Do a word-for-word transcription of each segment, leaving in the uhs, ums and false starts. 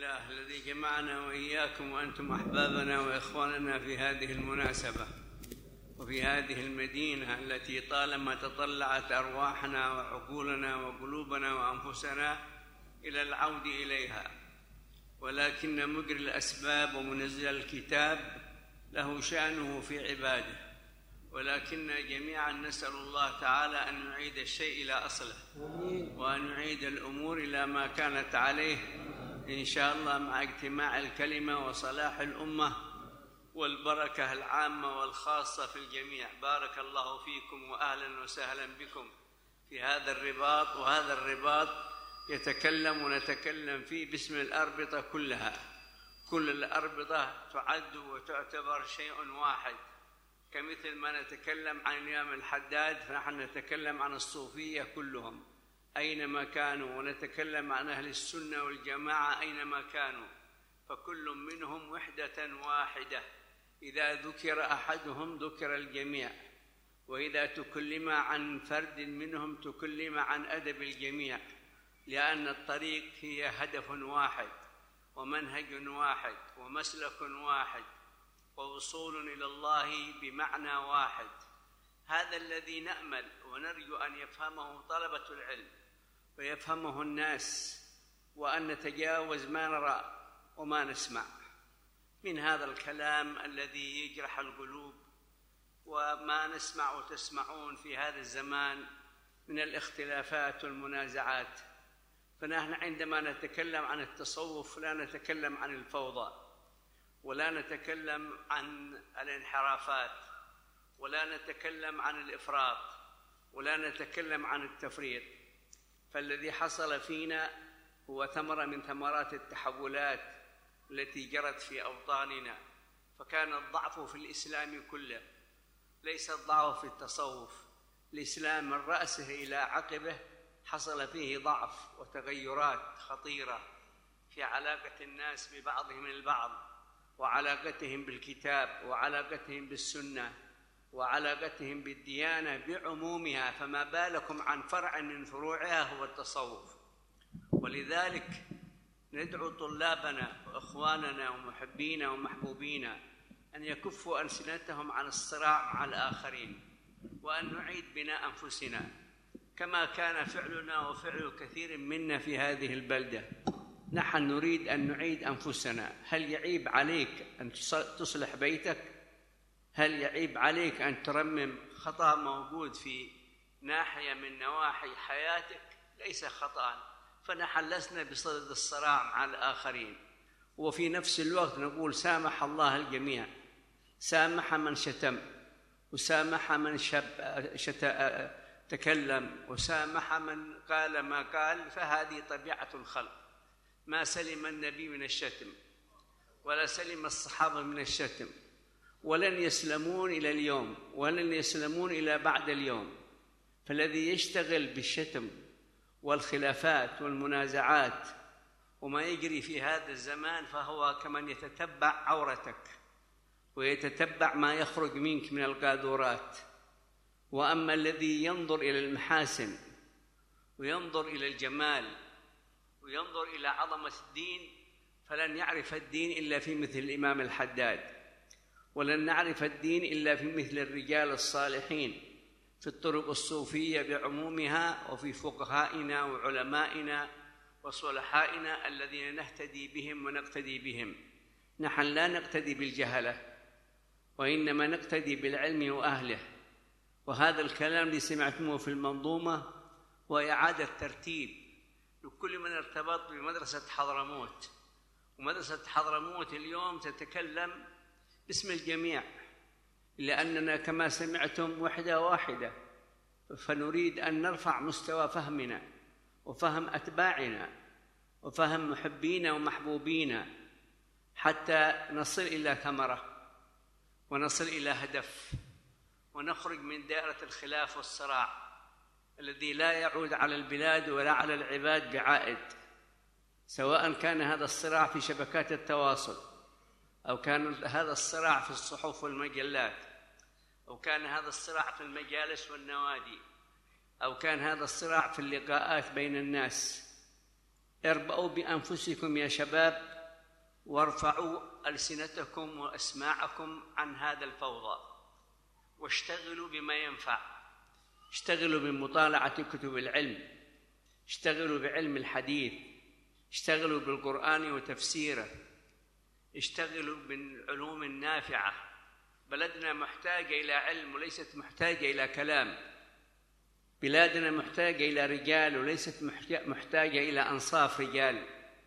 لله الذي جمعنا وإياكم وأنتم أحبابنا وإخواننا في هذه المناسبة وفي هذه المدينة التي طالما تطلعت أرواحنا وعقولنا وقلوبنا وأنفسنا إلى العود إليها، ولكن مجري الأسباب ومنزل الكتاب له شأنه في عباده، ولكن جميعا نسأل الله تعالى أن يعيد الشيء إلى أصله وأن يعيد الأمور إلى ما كانت عليه إن شاء الله، مع اجتماع الكلمة وصلاح الأمة والبركة العامة والخاصة في الجميع. بارك الله فيكم وأهلا وسهلا بكم في هذا الرباط، وهذا الرباط يتكلم ونتكلم فيه باسم الأربطة كلها. كل الأربطة تعد وتعتبر شيء واحد، كمثل ما نتكلم عن الإمام الحداد فنحن نتكلم عن الصوفية كلهم أينما كانوا، ونتكلم عن أهل السنة والجماعة أينما كانوا، فكل منهم وحدة واحدة. إذا ذكر أحدهم ذكر الجميع، وإذا تكلم عن فرد منهم تكلم عن أدب الجميع، لأن الطريق هي هدف واحد ومنهج واحد ومسلك واحد ووصول إلى الله بمعنى واحد. هذا الذي نأمل ونرجو أن يفهمه طلبة العلم ويفهمه الناس، وأن نتجاوز ما نرى وما نسمع من هذا الكلام الذي يجرح القلوب، وما نسمع وتسمعون في هذا الزمان من الاختلافات والمنازعات. فنحن عندما نتكلم عن التصوف لا نتكلم عن الفوضى، ولا نتكلم عن الانحرافات، ولا نتكلم عن الإفراط، ولا نتكلم عن التفريط. فالذي حصل فينا هو ثمرة من ثمرات التحولات التي جرت في أوطاننا. فكان الضعف في الإسلام كله، ليس الضعف في التصوف. الإسلام من رأسه إلى عقبه حصل فيه ضعف وتغيرات خطيرة في علاقة الناس ببعضهم البعض، وعلاقتهم بالكتاب، وعلاقتهم بالسنة، وعلاقتهم بالديانة بعمومها، فما بالكم عن فرع من فروعها هو التصوف. ولذلك ندعو طلابنا وإخواننا ومحبينا ومحبوبينا أن يكفوا ألسنتهم عن الصراع مع الآخرين، وأن نعيد بناء أنفسنا كما كان فعلنا وفعل كثير منا في هذه البلدة. نحن نريد أن نعيد أنفسنا. هل يعيب عليك أن تصلح بيتك؟ هل يعيب عليك أن ترمم خطأ موجود في ناحية من نواحي حياتك؟ ليس خطأ. فنحن لسنا بصدد الصراع مع الآخرين، وفي نفس الوقت نقول سامح الله الجميع، سامح من شتم، وسامح من شب شت... تكلم، وسامح من قال ما قال. فهذه طبيعة الخلق. ما سلم النبي من الشتم، ولا سلم الصحابة من الشتم، ولن يسلمون إلى اليوم، ولن يسلمون إلى بعد اليوم. فالذي يشتغل بالشتم والخلافات والمنازعات وما يجري في هذا الزمان فهو كمن يتتبع عورتك ويتتبع ما يخرج منك من القاذورات. وأما الذي ينظر إلى المحاسن وينظر إلى الجمال وينظر إلى عظمة الدين فلن يعرف الدين إلا في مثل الإمام الحداد، ولن نعرف الدين إلا في مثل الرجال الصالحين في الطرق الصوفية بعمومها، وفي فقهائنا وعلمائنا وصلحائنا الذين نهتدي بهم ونقتدي بهم. نحن لا نقتدي بالجهلة، وإنما نقتدي بالعلم وأهله. وهذا الكلام اللي سمعتموه في المنظومة وإعادة ترتيب لكل من ارتبط بمدرسة حضرموت. ومدرسة حضرموت اليوم تتكلم باسم الجميع، لأننا كما سمعتم وحدة واحدة، فنريد أن نرفع مستوى فهمنا وفهم أتباعنا وفهم محبينا ومحبوبينا حتى نصل إلى ثمرة ونصل إلى هدف، ونخرج من دائرة الخلاف والصراع الذي لا يعود على البلاد ولا على العباد بعائد، سواء كان هذا الصراع في شبكات التواصل، أو كان هذا الصراع في الصحف والمجلات، أو كان هذا الصراع في المجالس والنوادي، أو كان هذا الصراع في اللقاءات بين الناس. اربأوا بأنفسكم يا شباب، وارفعوا ألسنتكم وأسماعكم عن هذا الفوضى، واشتغلوا بما ينفع. اشتغلوا بمطالعة كتب العلم، اشتغلوا بعلم الحديث، اشتغلوا بالقرآن وتفسيره، اشتغلوا بالعلوم النافعة. بلدنا محتاجة إلى علم وليست محتاجة إلى كلام. بلادنا محتاجة إلى رجال وليست محتاجة إلى أنصاف رجال.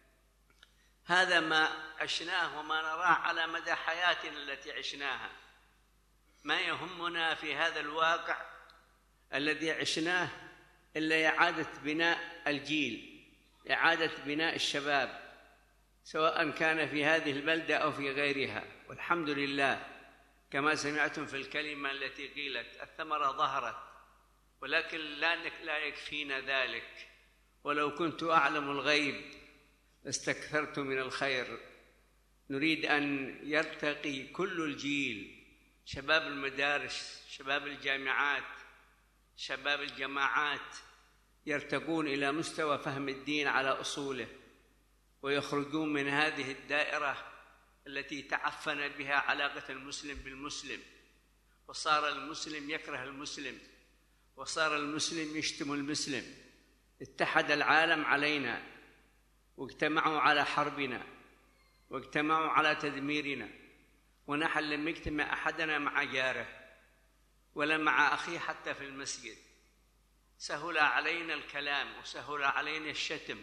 هذا ما عشناه وما نراه على مدى حياتنا التي عشناها. ما يهمنا في هذا الواقع الذي عشناه إلا إعادة بناء الجيل، إعادة بناء الشباب، سواء كان في هذه البلدة أو في غيرها. والحمد لله كما سمعتم في الكلمة التي قيلت، الثمرة ظهرت، ولكن لا يكفينا ذلك. ولو كنت أعلم الغيب استكثرت من الخير. نريد أن يرتقي كل الجيل، شباب المدارس، شباب الجامعات، شباب الجماعات، يرتقون إلى مستوى فهم الدين على أصوله، ويخرجون من هذه الدائرة التي تعفن بها علاقة المسلم بالمسلم، وصار المسلم يكره المسلم، وصار المسلم يشتم المسلم. اتحد العالم علينا، واجتمعوا على حربنا، واجتمعوا على تدميرنا، ونحن لم يجتمع أحدنا مع جاره ولا مع أخيه حتى في المسجد. سهل علينا الكلام، وسهل علينا الشتم،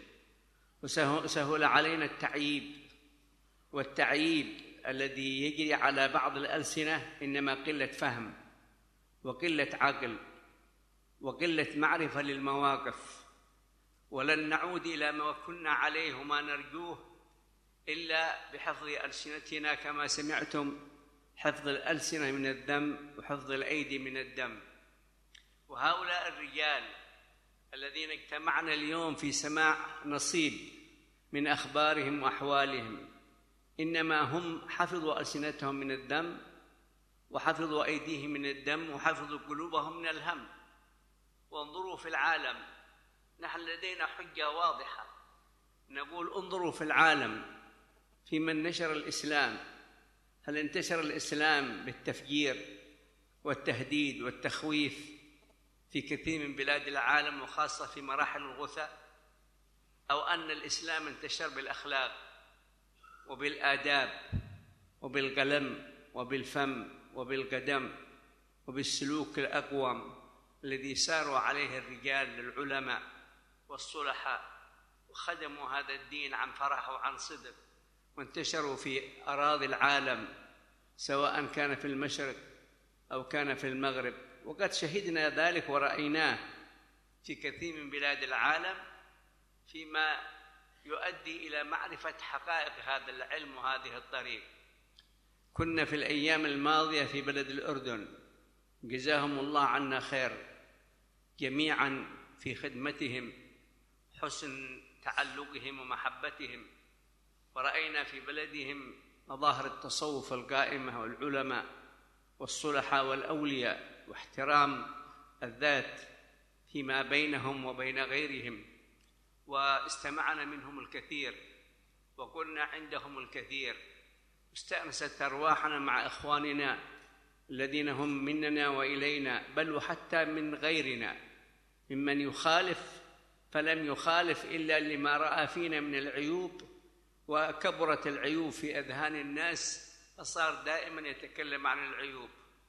وسهل علينا التعييب. والتعييب الذي يجري على بعض الألسنة إنما قلة فهم وقلة عقل وقلة معرفة للمواقف. ولن نعود إلى ما كنا عليه وما نرجوه إلا بحفظ ألسنتنا، كما سمعتم، حفظ الألسنة من الذم وحفظ الأيدي من الدم. وهؤلاء الرجال الذين اجتمعنا اليوم في سماع نصيب من أخبارهم وأحوالهم، إنما هم حفظوا ألسنتهم من الذم، وحفظوا أيديهم من الدم، وحفظوا قلوبهم من الهم. وانظروا في العالم، نحن لدينا حجة واضحة، نقول انظروا في العالم في من نشر الإسلام. هل انتشر الإسلام بالتفجير والتهديد والتخويف في كثير من بلاد العالم، وخاصة في مراحل الغثاء؟ أو أن الإسلام انتشر بالأخلاق وبالآداب وبالقلم وبالفم وبالقدم وبالسلوك الأقوم الذي ساروا عليه الرجال العلماء والصلحاء، وخدموا هذا الدين عن فرح وعن صدق، وانتشروا في أراضي العالم سواء كان في المشرق أو كان في المغرب. وقد شهدنا ذلك ورأيناه في كثير من بلاد العالم، فيما يؤدي إلى معرفة حقائق هذا العلم وهذه الطريق. كنا في الأيام الماضية في بلد الأردن، جزاهم الله عنا خير جميعا في خدمتهم، حسن تعلقهم ومحبتهم. ورأينا في بلدهم مظاهر التصوف القائمة والعلماء والصلحاء والأولياء، واحترام الذات فيما بينهم وبين غيرهم. واستمعنا منهم الكثير، وقلنا عندهم الكثير. استأنست أرواحنا مع إخواننا الذين هم مننا وإلينا، بل وحتى من غيرنا، ممن يخالف فلم يخالف إلا لما رأى فينا من العيوب، وكبرت العيوب في أذهان الناس، فصار دائما يتكلم عن العيوب.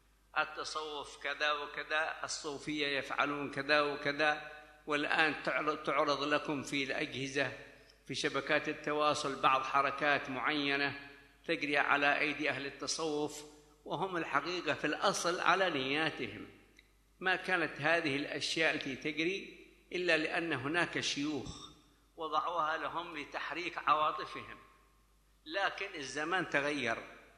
التصوف كذا وكذا، الصوفية يفعلون كذا وكذا. والآن تعرض لكم في الأجهزة في شبكات التواصل بعض حركات معينة تجري على أيدي أهل التصوف، وهم الحقيقة في الأصل على نياتهم. ما كانت هذه الأشياء التي تجري إلا لأن هناك شيوخ وضعوها لهم لتحريك عواطفهم. لكن الزمان تغير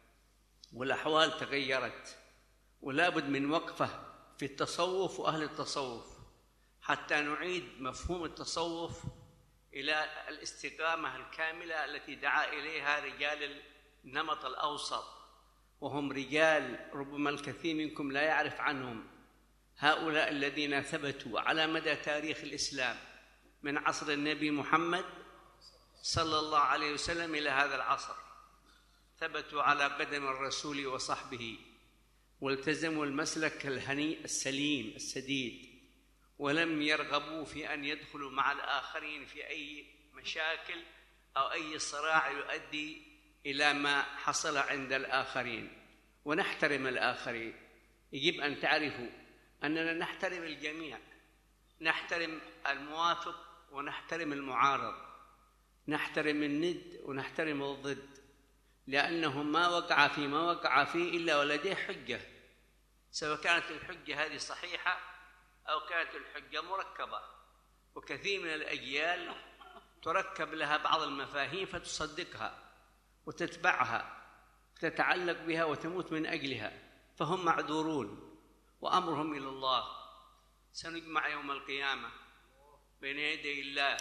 والأحوال تغيرت، ولا بد من وقفة في التصوف وأهل التصوف حتى نعيد مفهوم التصوف إلى الاستقامة الكاملة التي دعا إليها رجال النمط الأوسط، وهم رجال ربما الكثير منكم لا يعرف عنهم. هؤلاء الذين ثبتوا على مدى تاريخ الإسلام من عصر النبي محمد صلى الله عليه وسلم إلى هذا العصر، ثبتوا على قدم الرسول وصحبه والتزموا المسلك الهنيء السليم السديد، ولم يرغبوا في أن يدخلوا مع الآخرين في أي مشاكل أو أي صراع يؤدي إلى ما حصل عند الآخرين. ونحترم الآخرين. يجب أن تعرفوا أننا نحترم الجميع، نحترم الموافق ونحترم المعارض، نحترم الند ونحترم الضد، لأنه ما وقع فيما وقع فيه إلا ولديه حجة، سواء كانت الحجة هذه صحيحة أو كانت الحجة مركبة. وكثير من الأجيال تركب لها بعض المفاهيم فتصدقها وتتبعها وتتعلق بها وتموت من أجلها، فهم معذورون وأمرهم إلى الله. سنجمع يوم القيامة بين يدي الله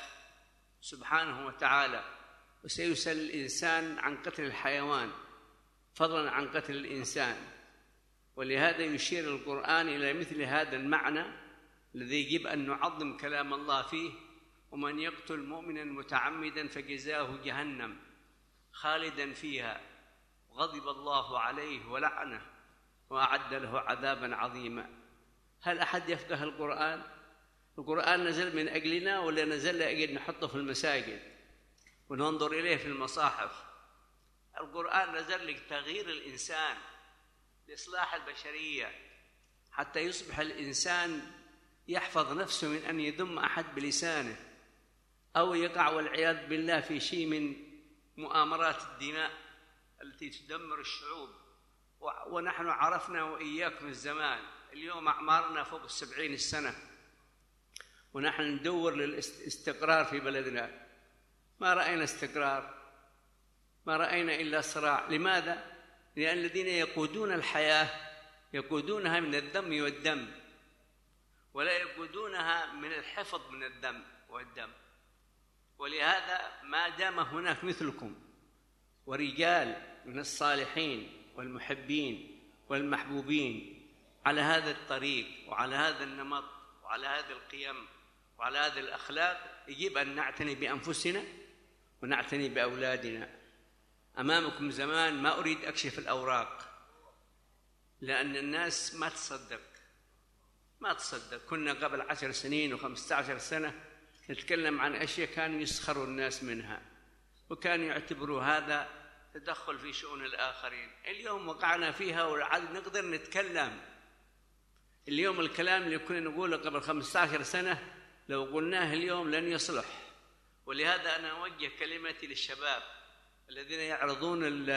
سبحانه وتعالى، وسيسأل الإنسان عن قتل الحيوان فضلا عن قتل الإنسان. ولهذا يشير القرآن إلى مثل هذا المعنى الذي يجب أن نعظم كلام الله فيه: ومن يقتل مؤمنا متعمدا فجزاؤه جهنم خالدا فيها وغضب الله عليه ولعنه وأعد له عذابا عظيما. هل أحد يفقه القرآن؟ القرآن نزل من أجلنا ولا نزل لأجل نحطه في المساجد وننظر إليه في المصاحف؟ القرآن نزل لتغيير الإنسان، لإصلاح البشرية، حتى يصبح الإنسان يحفظ نفسه من أن يذم أحد بلسانه أو يقع والعياذ بالله في شيء من مؤامرات الدماء التي تدمر الشعوب. ونحن عرفنا وإياكم الزمان، اليوم أعمارنا فوق السبعين السنة ونحن ندور للاستقرار في بلدنا، ما رأينا استقرار، ما رأينا إلا صراع. لماذا؟ لأن الذين يقودون الحياة يقودونها من الذم والدم، ولا يقودونها من الحفظ من الذم والدم. ولهذا ما دام هناك مثلكم ورجال من الصالحين والمحبين والمحبوبين على هذا الطريق وعلى هذا النمط وعلى هذه القيم وعلى هذه الأخلاق، يجب أن نعتني بأنفسنا ونعتني بأولادنا. أمامكم زمان ما أريد أكشف الأوراق، لأن الناس ما تصدق ما تصدق. كنا قبل عشر سنين وخمسة عشر سنة نتكلم عن أشياء كانوا يسخروا الناس منها وكانوا يعتبروا هذا تدخل في شؤون الآخرين. اليوم وقعنا فيها وعاد نقدر نتكلم. اليوم الكلام اللي كنا نقوله قبل خمسة عشر سنة لو قلناه اليوم لن يصلح. ولهذا أنا أوجه كلمتي للشباب الذين يعرضون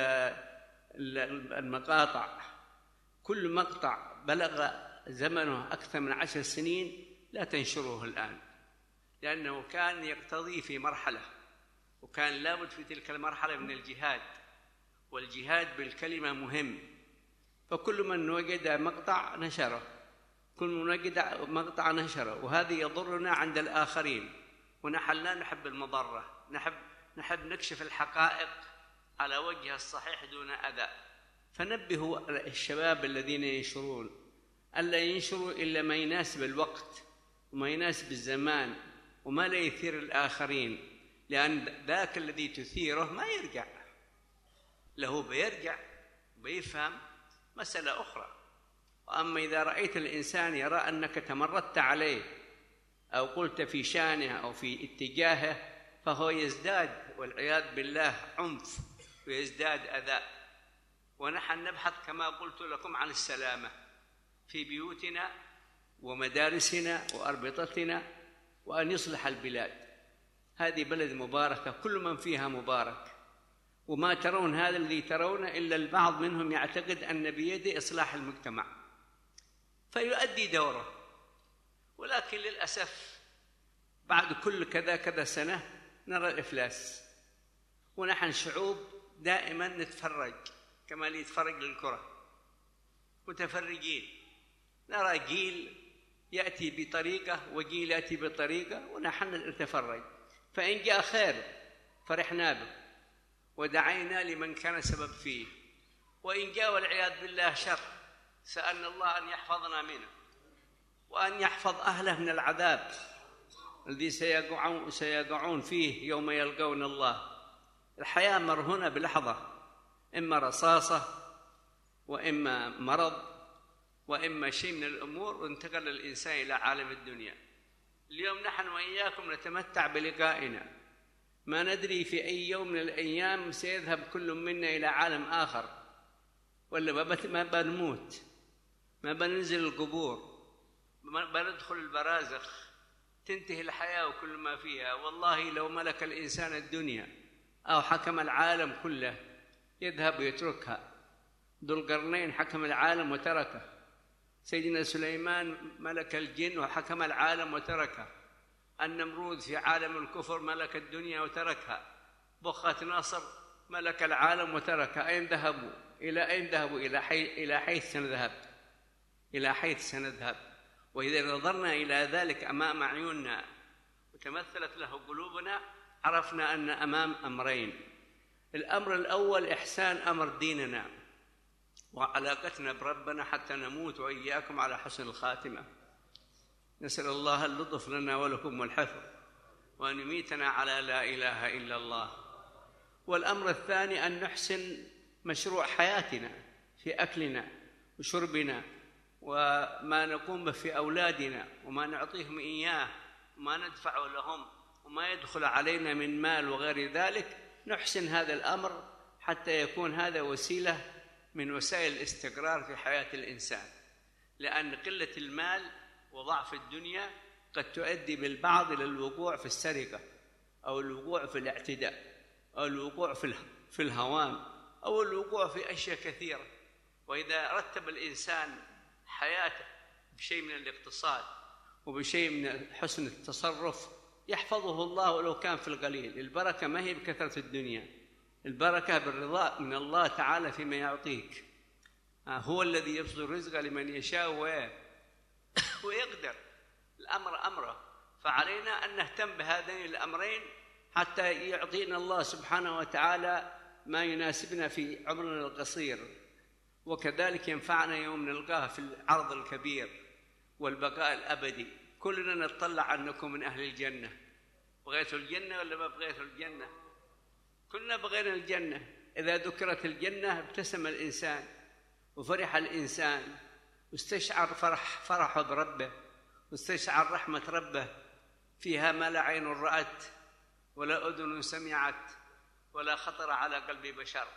المقاطع، كل مقطع بلغ زمنه أكثر من عشر سنين لا تنشره الآن، لأنه كان يقتضي في مرحلة وكان لابد في تلك المرحلة من الجهاد، والجهاد بالكلمة مهم. فكل من وجد مقطع نشره، كل من وجد مقطع نشره، وهذا يضرنا عند الآخرين. ونحن لا نحب المضرة، نحب نحب نكشف الحقائق على وجهها الصحيح دون أذى. فنبهوا الشباب الذين ينشرون ألا ينشروا إلا ما يناسب الوقت وما يناسب الزمان وما لا يثير الآخرين، لأن ذاك الذي تثيره ما يرجع له، بيرجع بيفهم مسألة أخرى. وأما إذا رأيت الإنسان يرى أنك تمردت عليه أو قلت في شانه أو في اتجاهه فهو يزداد والعياذ بالله عنف ويزداد أذى. ونحن نبحث كما قلت لكم عن السلامة في بيوتنا ومدارسنا وأربطتنا، وأن يصلح البلاد. هذه بلد مباركة كل من فيها مبارك، وما ترون هذا الذي ترون إلا البعض منهم يعتقد أن بيده إصلاح المجتمع فيؤدي دوره. ولكن للأسف بعد كل كذا كذا سنة نرى الإفلاس. ونحن شعوب دائما نتفرج كما اللي يتفرج للكرة، متفرجين. نرى جيل يأتي بطريقة وجيل يأتي بطريقة ونحن نتفرج. فإن جاء خير فرحنا به ودعينا لمن كان سبب فيه، وإن جاء والعياذ بالله شر سألنا الله أن يحفظنا منه وأن يحفظ أهله من العذاب الذي سيقعون, سيقعون فيه يوم يلقون الله. الحياة مرهونة بلحظة، إما رصاصة وإما مرض وإما شيء من الأمور، وانتقل الإنسان إلى عالم الدنيا. اليوم نحن وإياكم نتمتع بلقائنا، ما ندري في أي يوم من الأيام سيذهب كل منا إلى عالم آخر، ولا ما بنموت، ما بننزل القبور، ما بندخل البرازخ، تنتهي الحياة وكل ما فيها. والله لو ملك الإنسان الدنيا أو حكم العالم كله يذهب ويتركها. ذو القرنين حكم العالم وتركه، سيدنا سليمان ملك الجن وحكم العالم وتركه، النمرود في عالم الكفر ملك الدنيا وتركها، بخت نصر ملك العالم وتركها. أين ذهبوا؟ إلى أين ذهبوا؟ إلى حيث إلى حيث سنذهب، إلى حيث سنذهب. وإذا نظرنا إلى ذلك أمام عيوننا وتمثلت له قلوبنا، عرفنا أن أمام أمرين. الأمر الأول إحسان أمر ديننا وعلاقتنا بربنا حتى نموت وإياكم على حسن الخاتمة. نسأل الله اللطف لنا ولكم والحفظ، وأن يميتنا على لا إله إلا الله. والأمر الثاني أن نحسن مشروع حياتنا في أكلنا وشربنا وما نقوم به في أولادنا وما نعطيهم إياه وما ندفع لهم وما يدخل علينا من مال وغير ذلك. نحسن هذا الأمر حتى يكون هذا وسيلة من وسائل الاستقرار في حياة الإنسان، لأن قلة المال وضعف الدنيا قد تؤدي بالبعض إلى الوقوع في السرقة أو الوقوع في الاعتداء أو الوقوع في الهوان أو الوقوع في أشياء كثيرة. وإذا رتب الإنسان حياته بشيء من الاقتصاد وبشيء من حسن التصرف يحفظه الله ولو كان في القليل. البركة ما هي بكثرة الدنيا، البركة بالرضا من الله تعالى فيما يعطيك. هو الذي يبسط الرزق لمن يشاء ويقدر. الأمر أمره، فعلينا أن نهتم بهذين الأمرين حتى يعطينا الله سبحانه وتعالى ما يناسبنا في عمرنا القصير، وكذلك ينفعنا يوم نلقاه في العرض الكبير والبقاء الأبدي. كلنا نتطلع أن نكون من أهل الجنة. بغيتوا الجنة ولا ما بغيتوا الجنة؟ كلنا بغينا الجنة. إذا ذكرت الجنة ابتسم الإنسان وفرح الإنسان واستشعر فرح فرحه بربه واستشعر رحمة ربه، فيها ما لا عين رأت ولا أذن سمعت ولا خطر على قلب بشر.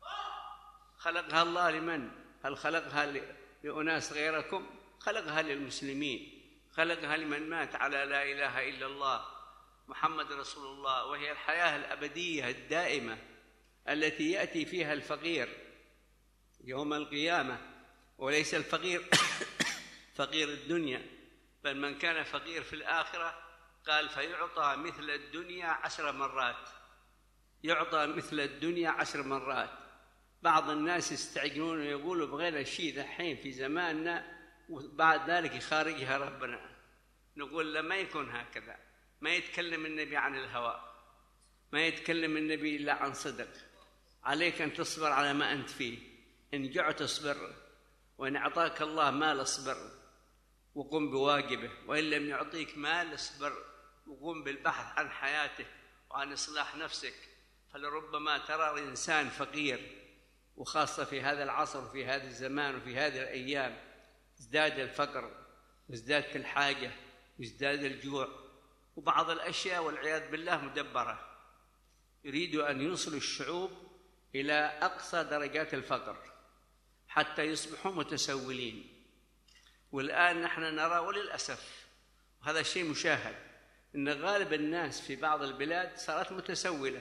خلقها الله لمن؟ هل خلقها لأناس غيركم؟ خلقها للمسلمين، خلقها لمن مات على لا إله إلا الله محمد رسول الله، وهي الحياة الأبدية الدائمة التي يأتي فيها الفقير يوم القيامة، وليس الفقير فقير الدنيا، بل من كان فقير في الآخرة قال فيعطى مثل الدنيا عشر مرات، يعطى مثل الدنيا عشر مرات. بعض الناس يستعجلون ويقولوا بغينا شيء دحين في زماننا وبعد ذلك يخارجها ربنا. نقول لا، ما يكون هكذا. ما يتكلم النبي عن الهوى، ما يتكلم النبي إلا عن صدق. عليك أن تصبر على ما أنت فيه، إن جعت اصبر، وإن أعطاك الله مال اصبر وقم بواجبه، وإن لم يعطيك مال اصبر وقم بالبحث عن حياته وعن إصلاح نفسك. فلربما ترى إنسان فقير، وخاصة في هذا العصر وفي هذا الزمان وفي هذه الأيام ازداد الفقر وازدادت الحاجة وازداد الجوع، وبعض الأشياء والعياذ بالله مدبرة. يريد أن يوصل الشعوب إلى أقصى درجات الفقر حتى يصبحوا متسولين. والآن نحن نرى وللأسف وهذا شيء مشاهد أن غالب الناس في بعض البلاد صارت متسولة،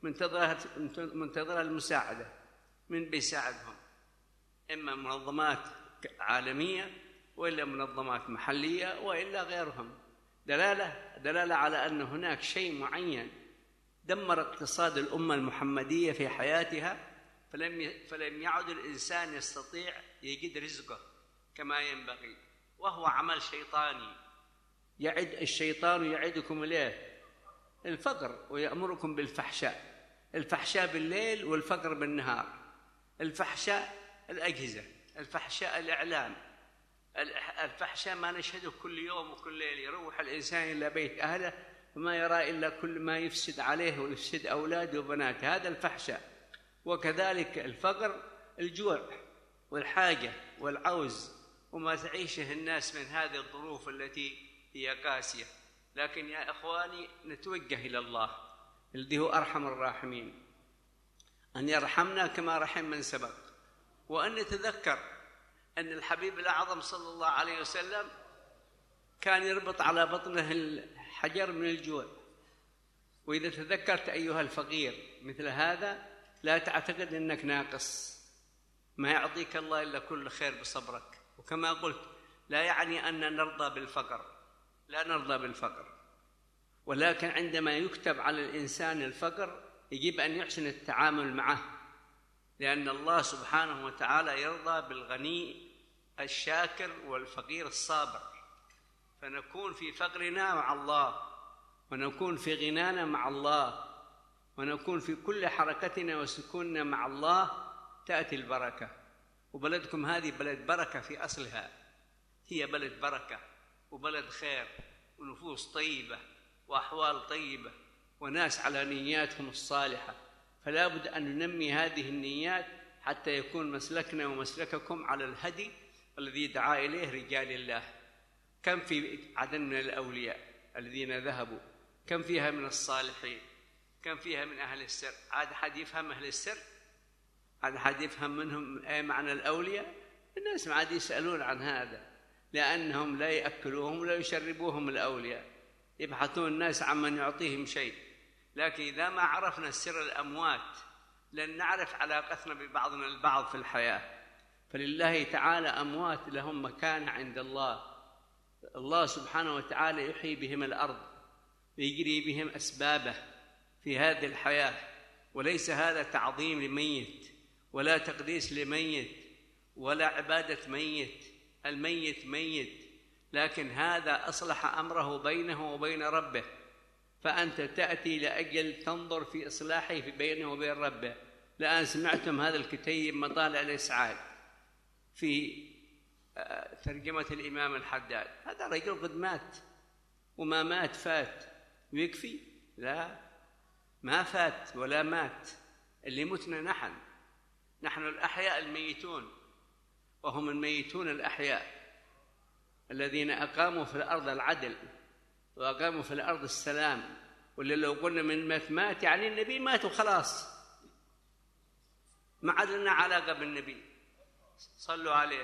منتظرة المساعدة. من بيساعدهم؟ إما منظمات عالمية وإلا منظمات محلية وإلا غيرهم. دلالة دلالة على أن هناك شيء معين دمر اقتصاد الأمة المحمدية في حياتها، فلم فلم يعد الإنسان يستطيع يجد رزقه كما ينبغي، وهو عمل شيطاني. يعد الشيطان يعدكم ليه؟ الفقر، ويأمركم بالفحشاء. الفحشاء بالليل والفقر بالنهار. الفحشاء الأجهزة، الفحشاء الإعلام، الفحشاء ما نشهده كل يوم وكل ليل، يروح الإنسان إلى بيت أهله وما يرى إلا كل ما يفسد عليه ويفسد أولاده وبناته، هذا الفحشاء. وكذلك الفقر، الجوع والحاجة والعوز وما تعيشه الناس من هذه الظروف التي هي قاسية. لكن يا إخواني نتوجه إلى الله الذي هو أرحم الراحمين أن يرحمنا كما رحم من سبق، وأن نتذكر أن الحبيب الأعظم صلى الله عليه وسلم كان يربط على بطنه الحجر من الجوع. وإذا تذكرت أيها الفقير مثل هذا لا تعتقد أنك ناقص، ما يعطيك الله إلا كل خير بصبرك. وكما قلت لا يعني أن نرضى بالفقر، لا نرضى بالفقر، ولكن عندما يكتب على الإنسان الفقر يجب أن يحسن التعامل معه، لأن الله سبحانه وتعالى يرضى بالغني الشاكر والفقير الصابر. فنكون في فقرنا مع الله، ونكون في غنانا مع الله، ونكون في كل حركتنا وسكوننا مع الله، تأتي البركة. وبلدكم هذه بلد بركة في أصلها، هي بلد بركة وبلد خير ونفوس طيبة وأحوال طيبة وناس على نياتهم الصالحة، فلا بد أن ننمي هذه النيات حتى يكون مسلكنا ومسلككم على الهدي الذي دعا إليه رجال الله. كم في عدن من الأولياء الذين ذهبوا، كم فيها من الصالحين، كم فيها من أهل السر. عاد حد يفهم أهل السر؟ عاد حد يفهم منهم أي معنى الأولياء؟ الناس ما عاد يسألون عن هذا، لأنهم لا يأكلوهم ولا يشربوهم الأولياء، يبحثون الناس عمن يعطيهم شيء. لكن إذا ما عرفنا سر الأموات لن نعرف علاقتنا ببعضنا البعض في الحياة. فلله تعالى أموات لهم مكانة عند الله، الله سبحانه وتعالى يحيي بهم الأرض ويجري بهم أسبابه في هذه الحياة، وليس هذا تعظيم لميت ولا تقديس لميت ولا عبادة ميت، الميت ميت، لكن هذا أصلح أمره بينه وبين ربه، فأنت تأتي لأجل تنظر في إصلاحه في بينه وبين ربه. الآن سمعتم هذا الكتيب مطالع الإسعاد في ترجمة الإمام الحداد، هذا رجل قد مات، وما مات فات ويكفي؟ لا، ما فات ولا مات، اللي متنا نحن نحن الأحياء الميتون، وهم الميتون الأحياء الذين أقاموا في الأرض العدل وأقاموا في الأرض السلام. واللي لو قلنا من مات مات يعني النبي مات وخلاص، ما عاد لنا علاقة بالنبي، صلوا عليه.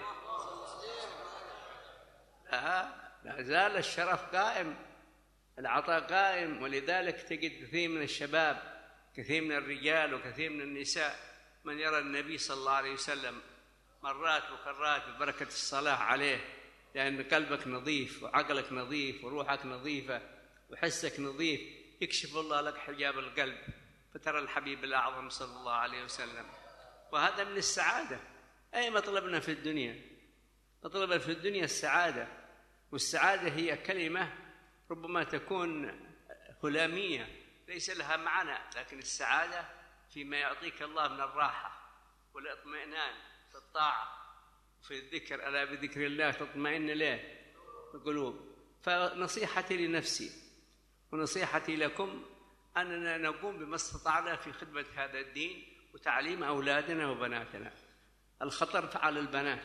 لا, لا زال الشرف قائم، العطاء قائم. ولذلك تجد كثير من الشباب، كثير من الرجال وكثير من النساء من يرى النبي صلى الله عليه وسلم مرات وكرات ببركة الصلاة عليه، لأن قلبك نظيف وعقلك نظيف وروحك نظيفة وحسك نظيف، يكشف الله لك حجاب القلب فترى الحبيب الأعظم صلى الله عليه وسلم. وهذا من السعادة. أي مطلبنا في الدنيا؟ مطلبنا في الدنيا السعادة، والسعادة هي كلمة ربما تكون هلامية ليس لها معنى، لكن السعادة فيما يعطيك الله من الراحة والاطمئنان في الطاعة في الذكر، ألا بذكر الله تطمئن له القلوب. فنصيحتي لنفسي ونصيحتي لكم أننا نقوم بما استطعنا في خدمة هذا الدين وتعليم أولادنا وبناتنا. الخطر على البنات،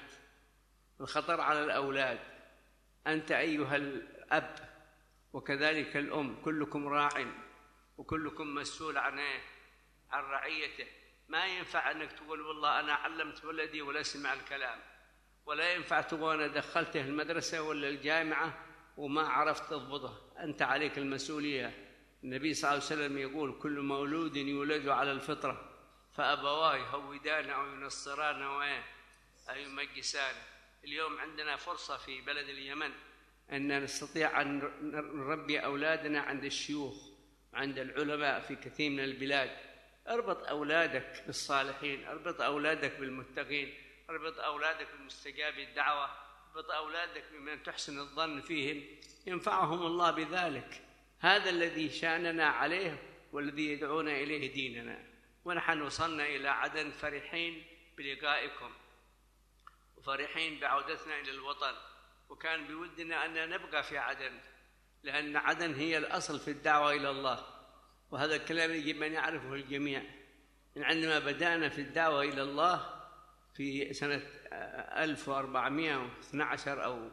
الخطر على الأولاد. أنت أيها الأب وكذلك الأم كلكم راع وكلكم مسؤول عن عن رعيته. ما ينفع أنك تقول والله أنا علمت ولدي ولا سمع الكلام، ولا ينفع تقول أنا دخلته المدرسة ولا الجامعة وما عرفت تضبطه. أنت عليك المسؤولية. النبي صلى الله عليه وسلم يقول كل مولود يولد على الفطرة فأبواه يهودان أو ينصران أو يمجسان. اليوم عندنا فرصة في بلد اليمن أن نستطيع أن نربي أولادنا عند الشيوخ عند العلماء في كثير من البلاد. اربط أولادك بالصالحين، اربط أولادك بالمتقين، اربط أولادك بمستجاب الدعوة، اربط أولادك بمن تحسن الظن فيهم، ينفعهم الله بذلك. هذا الذي شأننا عليه والذي يدعونا إليه ديننا. ونحن وصلنا إلى عدن فرحين بلقائكم وفرحين بعودتنا إلى الوطن. وكان بودنا أن نبقى في عدن، لأن عدن هي الأصل في الدعوة إلى الله، وهذا الكلام يجب أن يعرفه الجميع. من عندما بدأنا في الدعوة إلى الله في سنة ألف وأربعمائة واثني عشر أو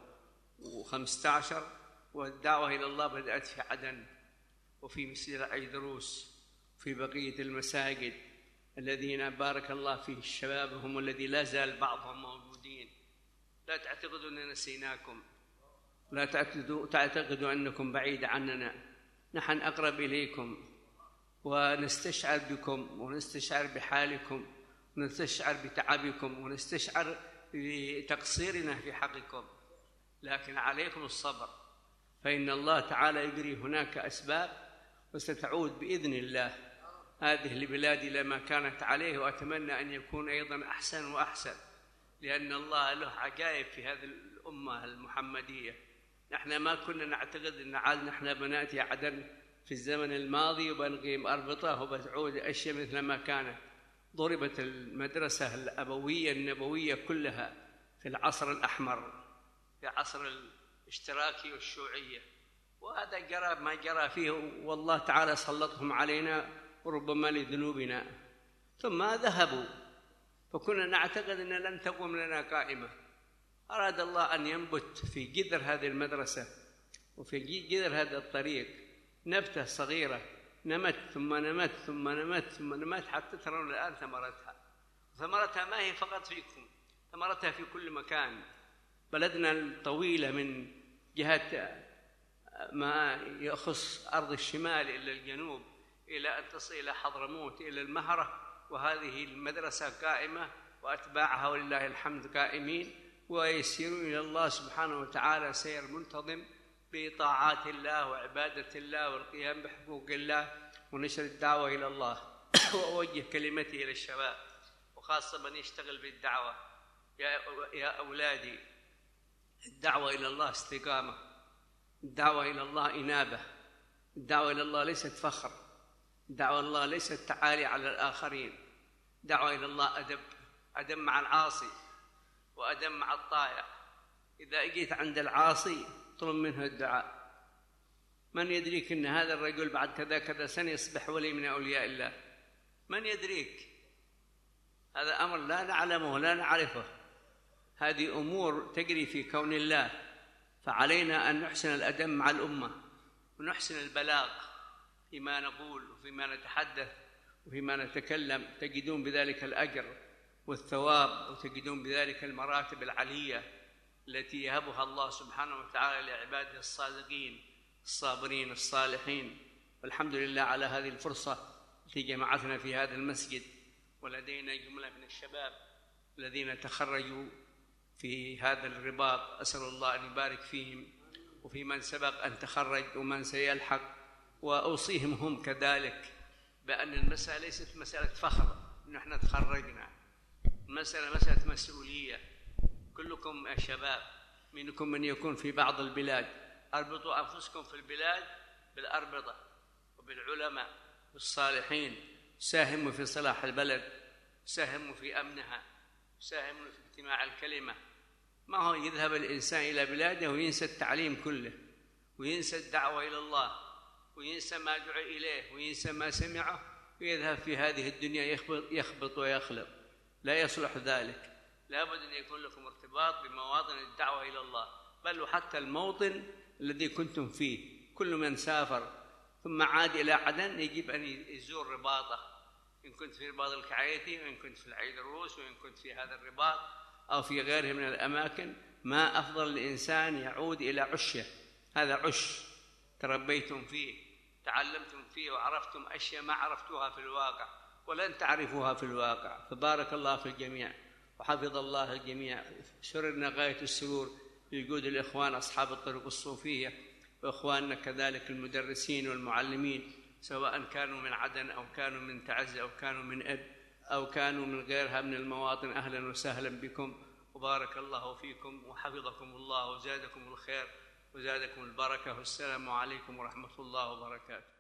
خمسة عشر، والدعوة إلى الله بدأت في عدن وفي مسجد أيدروس وفي بقية المساجد الذين بارك الله فيه الشباب هم الذي لا زال بعضهم موجودين. لا تعتقدوا أننا نسيناكم، لا تعتقدوا, تعتقدوا أنكم بعيد عننا، نحن أقرب إليكم ونستشعر بكم ونستشعر بحالكم ونستشعر بتعبكم ونستشعر بتقصيرنا في حقكم، لكن عليكم الصبر، فإن الله تعالى يجري هناك أسباب وستعود بإذن الله هذه البلاد إلى ما كانت عليه، وأتمنى أن يكون أيضا أحسن وأحسن، لأن الله له عجائب في هذه الأمة المحمدية. نحن ما كنا نعتقد أن عاد نحن بنأتي عدن في الزمن الماضي وبنقيم أربطة وبتعود أشياء مثل ما كانت. ضربت المدرسة الأبوية النبوية كلها في العصر الأحمر، في عصر الاشتراكي والشيوعية، وهذا جرى ما جرى فيه، والله تعالى سلطهم علينا وربما لذنوبنا، ثم ذهبوا، فكنا نعتقد أن لن تقوم لنا قائمة. أراد الله أن ينبت في جذر هذه المدرسة وفي جذر هذا الطريق نبتة صغيرة، نمت ثم نمت ثم نمت ثم نمت حتى ترون الآن ثمرتها. ثمرتها ما هي فقط فيكم، ثمرتها في كل مكان. بلدنا الطويلة من جهة ما يخص أرض الشمال إلى الجنوب إلى أن تصل إلى حضرموت إلى المهرة، وهذه المدرسة قائمة وأتباعها ولله الحمد قائمين، ويسيرون إلى الله سبحانه وتعالى سير منتظم بطاعات الله وعبادة الله والقيام بحقوق الله ونشر الدعوة إلى الله. وأوجه كلمتي إلى الشباب وخاصة من يشتغل بالدعوة: يا يا أولادي، الدعوة إلى الله استقامة، الدعوة إلى الله إنابة، الدعوة إلى الله ليست فخر، الدعوة إلى الله ليست تعالي على الآخرين، الدعوة إلى الله أدب، أدب مع العاصي وأدب مع الطائع. إذا أجيت عند العاصي طلب منه الدعاء، من يدريك أن هذا الرجل بعد كذا كذا سنة يصبح ولي من أولياء الله؟ من يدريك؟ هذا أمر لا نعلمه ولا نعرفه، هذه أمور تجري في كون الله، فعلينا أن نحسن الأدب مع الأمة ونحسن البلاغ فيما نقول وفيما نتحدث وفيما نتكلم، تجدون بذلك الأجر والثواب وتجدون بذلك المراتب العلية التي يهبها الله سبحانه وتعالى لعباده الصادقين الصابرين الصالحين. والحمد لله على هذه الفرصة التي جمعتنا في هذا المسجد، ولدينا جملة من الشباب الذين تخرجوا في هذا الرباط، أسأل الله أن يبارك فيهم وفي من سبق أن تخرج ومن سيلحق، وأوصيهم هم كذلك بأن المسألة ليست مسألة فخر نحن تخرجنا، المسألة مسألة مسؤولية. كلكم يا شباب منكم من يكون في بعض البلاد، أربطوا أنفسكم في البلاد بالأربطة وبالعلماء والصالحين، ساهموا في صلاح البلد، ساهموا في أمنها، ساهموا في اجتماع الكلمة. ما هو يذهب الإنسان إلى بلاده وينسى التعليم كله وينسى الدعوة إلى الله وينسى ما دعي إليه وينسى ما سمعه ويذهب في هذه الدنيا يخبط, يخبط ويخلط. لا يصلح ذلك، لابد أن يكون لكم ارتباط بمواطن الدعوة إلى الله، بل وحتى الموطن الذي كنتم فيه. كل من سافر ثم عاد إلى عدن يجب أن يزور رباطه، إن كنت في رباط الكعيتي وإن كنت في العيدروس وإن كنت في هذا الرباط أو في غيره من الأماكن. ما أفضل الإنسان يعود إلى عشه، هذا عش تربيتم فيه، تعلمتم فيه وعرفتم أشياء ما عرفتوها في الواقع ولن تعرفوها في الواقع. فبارك الله في الجميع وحفظ الله الجميع. سررنا غاية السرور بوجود الإخوان أصحاب الطرق الصوفية وإخواننا كذلك المدرسين والمعلمين، سواء كانوا من عدن أو كانوا من تعز أو كانوا من إد أو كانوا من غيرها من المواطن. أهلا وسهلا بكم وبارك الله فيكم وحفظكم الله وزادكم الخير وزادكم البركة، والسلام عليكم ورحمة الله وبركاته.